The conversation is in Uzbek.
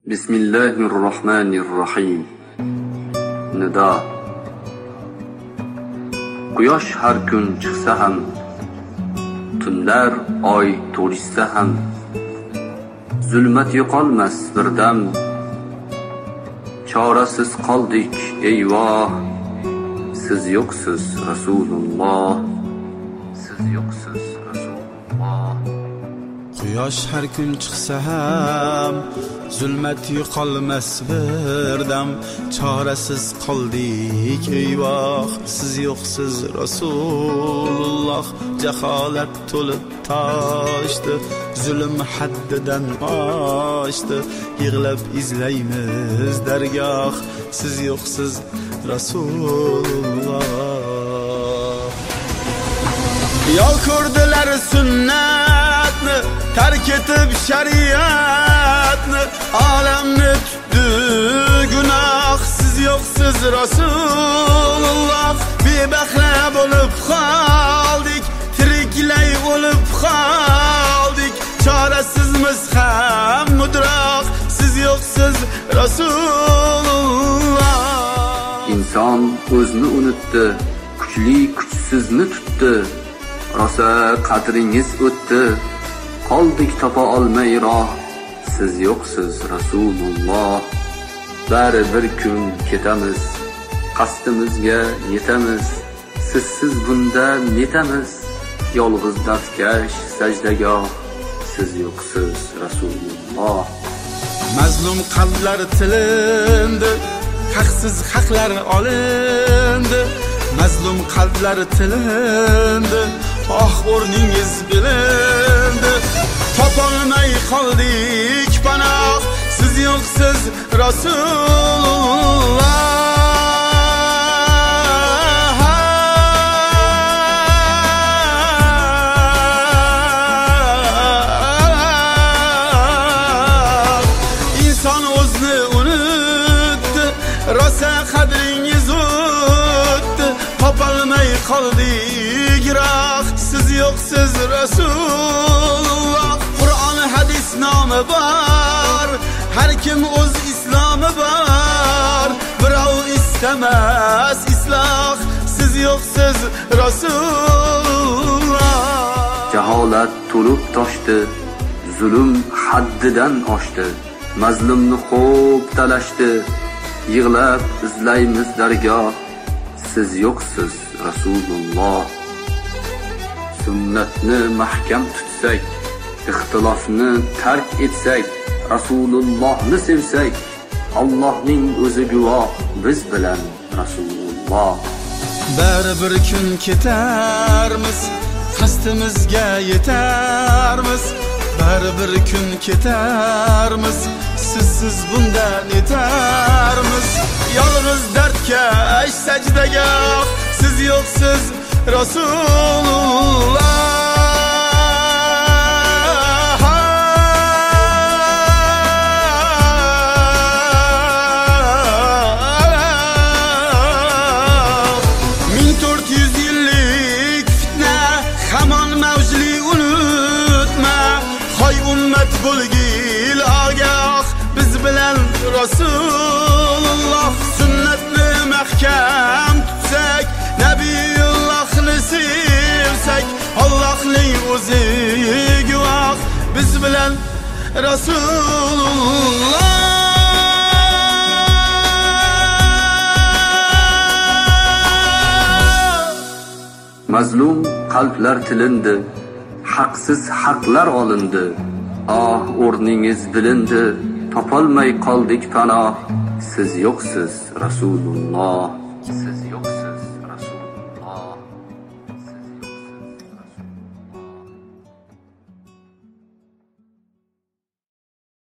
Bismillahirrahmanirrahim. Nida. Quyosh har kun chiqsa ham, tunlar oy to'lishsa ham, zulmat yo'qolmas birdam. Chorasiz qoldik eyvoh, siz yo'qsiz Rasululloh, siz yo'qsiz Rasululloh. Quyosh har kun chiqsa ham, zulmat yo'qolmas birdam. Chorasiz qoldik eyvoh, siz yo'qsiz Rasululloh. Jaholat to'lib toshdi, zulm haddidan oshdi. Yig'lab izlaymiz dargoh, siz yo'qsiz Rasululloh. Yo ko'rdilar sunnatni, tark etib shariatni, olamni tutdi gunoh. Siz yo'qsiz Rasululloh. Bebahra bo'lib qoldik, tiriklay o'lib qoldik. Chorasizmiz ham mudroq, siz yo'qsiz Rasululloh. Inson o'zini unutdi, kuchli kuchsizni tutdi. Rosa qadringiz o'tdi, qoldik topa olmay roh. Siz yo'qsiz Rasululloh. Bari bir kun ketamiz, qasdimizga yetamiz. Sizsiz bunda netamiz, yolg'iz dafkash sajdagoh. Siz yo'qsiz Rasululloh. Mazlum qalblar tilindi, haqsiz haqlar olindi. Mazlum qalblar tilindi, o'rningiz bilindi. Topolmay qoldik panoh, siz yo'qsiz Rasululloh. İnson o'zini unutdi, rosa qadringiz o'tdi. Topolmay qoldik roh, siz yo'qsiz Rasululloh. Qur'on hadis nomi bor, har kim o'z islomi bor. Birov istamas isloh, siz yo'qsiz Rasululloh. Jaholat to'lib toshdi, zulm haddidan oshdi. Mazlumni xo'p talashdi, yig'lab izlaymiz dargoh. Siz yo'qsiz Rasululloh. Sunnatni mahkam tutsak, ixtilofni tark etsak, Rasulullohni sevsak, Allohning o'zi guvoh, biz bilan Rasululloh. Bari bir kun ketarmiz, qasdimizga yetarmiz. Bari bir kun ketarmiz, sizsiz bunda netarmiz. Yolg'iz dardkash sajdagoh, siz yo'qsiz Rasululloh. Bo'lgil ogoh, biz bilan Rasululloh. Sunnatni mahkam tutsak, Nabiyullohni sevsak, Allohning o'zi guvoh, biz bilan Rasululloh. Mazlum qalblar tilindi, haqsiz haqlar olindi. O'rningiz bilindi, topolmay qoldik panoh. Siz yo'qsiz Rasululloh, siz yo'qsiz